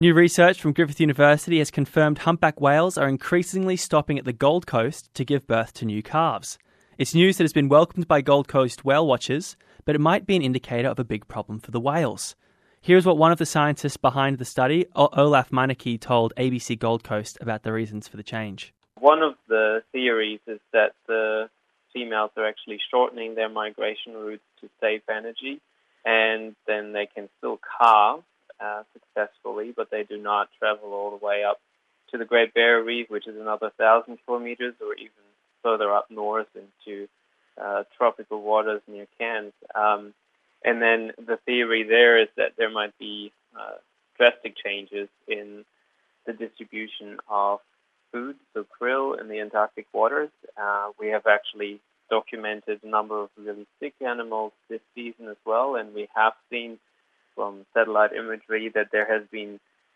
New research from Griffith University has confirmed humpback whales are increasingly stopping at the Gold Coast to give birth to new calves. It's news that has been welcomed by Gold Coast whale watchers, but it might be an indicator of a big problem for the whales. Here's what one of the scientists behind the study, Olaf Meinecke, told ABC Gold Coast about the reasons for the change. One of the theories is that the females are actually shortening their migration routes to save energy, and then they can still calve successfully, but they do not travel all the way up to the Great Barrier Reef, which is another 1,000 kilometers, or even further up north into tropical waters near Cairns. And then the theory there is that there might be drastic changes in the distribution of food, so krill in the Antarctic waters. We have actually documented a number of really sick animals this season as well, and we have seen from satellite imagery that there has been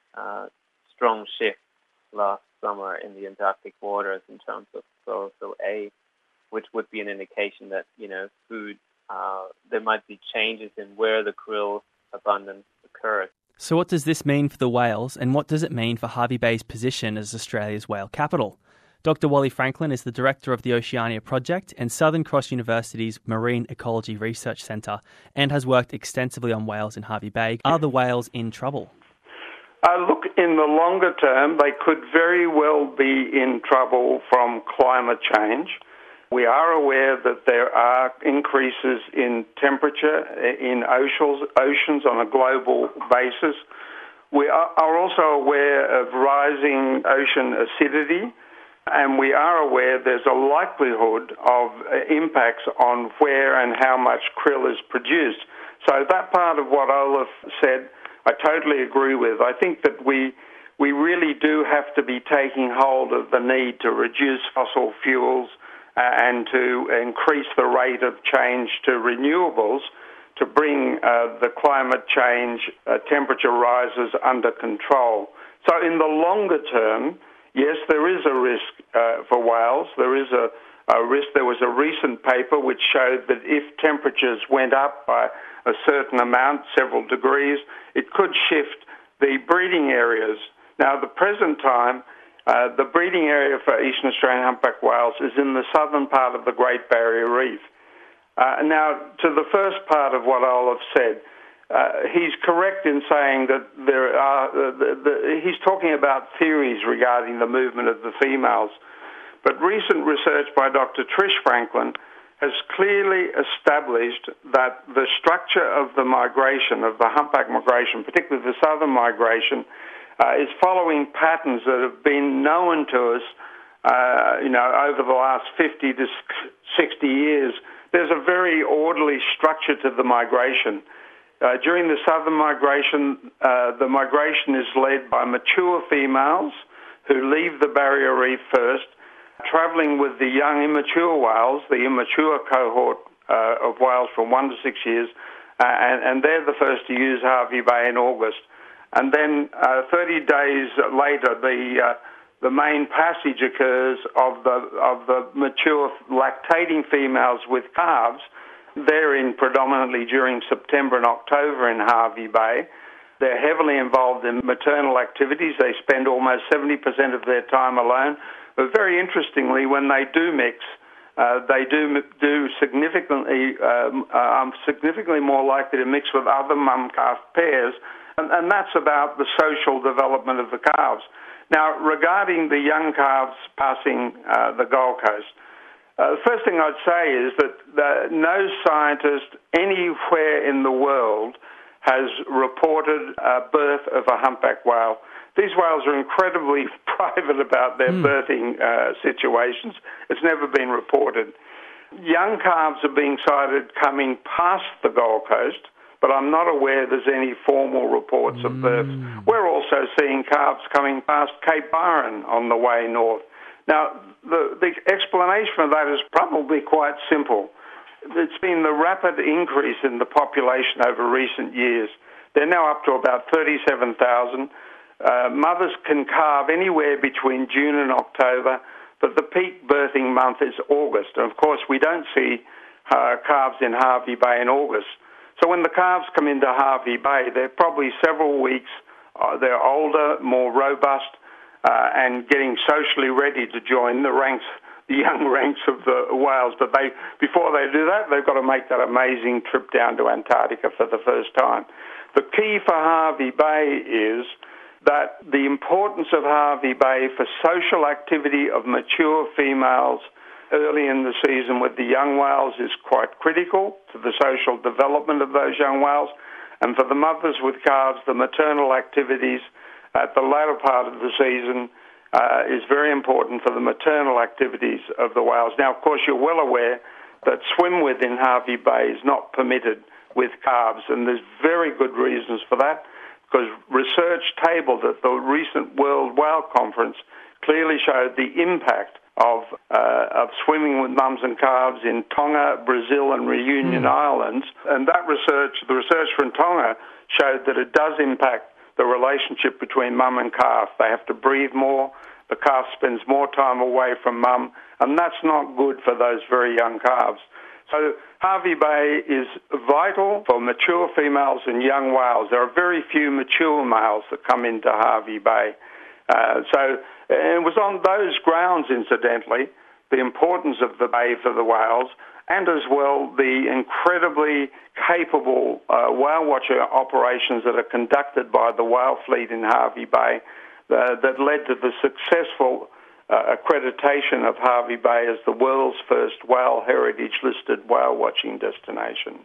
strong shifts last summer in the Antarctic waters in terms of chlorophyll A, which would be an indication that, food, there might be changes in where the krill abundance occurs. So what does this mean for the whales, and what does it mean for Hervey Bay's position as Australia's whale capital? Dr. Wally Franklin is the director of the Oceania Project and Southern Cross University's Marine Ecology Research Centre and has worked extensively on whales in Hervey Bay. Are the whales in trouble? Look, in the longer term, they could very well be in trouble from climate change. We are aware that there are increases in temperature in oceans on a global basis. We are also aware of rising ocean acidity, and we are aware there's a likelihood of impacts on where and how much krill is produced. So that part of what Olaf said, I totally agree with. I think that we really do have to be taking hold of the need to reduce fossil fuels and to increase the rate of change to renewables to bring the climate change temperature rises under control. So in the longer term, yes, there is a risk for whales. There is a risk. There was a recent paper which showed that if temperatures went up by a certain amount, several degrees, it could shift the breeding areas. Now, at the present time, the breeding area for Eastern Australian humpback whales is in the southern part of the Great Barrier Reef. Now, to the first part of what Olaf said, he's correct in saying that he's talking about theories regarding the movement of the females. But recent research by Dr. Trish Franklin has clearly established that the structure of the migration, of the humpback migration, particularly the southern migration, is following patterns that have been known to us, over the last 50 to 60 years. There's a very orderly structure to the migration. During the southern migration, the migration is led by mature females who leave the barrier reef first, travelling with the young immature whales, the immature cohort of whales from 1 to 6 years, and they're the first to use Hervey Bay in August. And then 30 days later, the main passage occurs of the mature lactating females with calves. They're in predominantly during September and October in Hervey Bay. They're heavily involved in maternal activities. They spend almost 70% of their time alone. But very interestingly, when they do mix, they do significantly more likely to mix with other mum-calf pairs, and that's about the social development of the calves. Now, regarding the young calves passing the Gold Coast, the first thing I'd say is that no scientist anywhere in the world has reported a birth of a humpback whale. These whales are incredibly private about their birthing situations. It's never been reported. Young calves are being sighted coming past the Gold Coast, but I'm not aware there's any formal reports of births. We're also seeing calves coming past Cape Byron on the way north. Now, the explanation for that is probably quite simple. It's been the rapid increase in the population over recent years. They're now up to about 37,000. Mothers can calve anywhere between June and October, but the peak birthing month is August. And of course, we don't see calves in Hervey Bay in August. So when the calves come into Hervey Bay, they're probably several weeks They're older, more robust, and getting socially ready to join the young ranks of the whales. But before they do that, they've got to make that amazing trip down to Antarctica for the first time. The key for Hervey Bay is that the importance of Hervey Bay for social activity of mature females early in the season with the young whales is quite critical to the social development of those young whales. And for the mothers with calves, the maternal activities at the latter part of the season is very important for the maternal activities of the whales. Now, of course, you're well aware that swim within Hervey Bay is not permitted with calves, and there's very good reasons for that, because research tabled at the recent World Whale Conference clearly showed the impact of swimming with mums and calves in Tonga, Brazil, and Reunion Islands. And that research, the research from Tonga, showed that it does impact the relationship between mum and calf. They have to breathe more, the calf spends more time away from mum, and that's not good for those very young calves. So Hervey Bay is vital for mature females and young whales. There are very few mature males that come into Hervey Bay. So it was on those grounds, incidentally, the importance of the bay for the whales, and as well the incredibly capable whale watcher operations that are conducted by the whale fleet in Hervey Bay that led to the successful accreditation of Hervey Bay as the world's first whale heritage listed whale watching destination.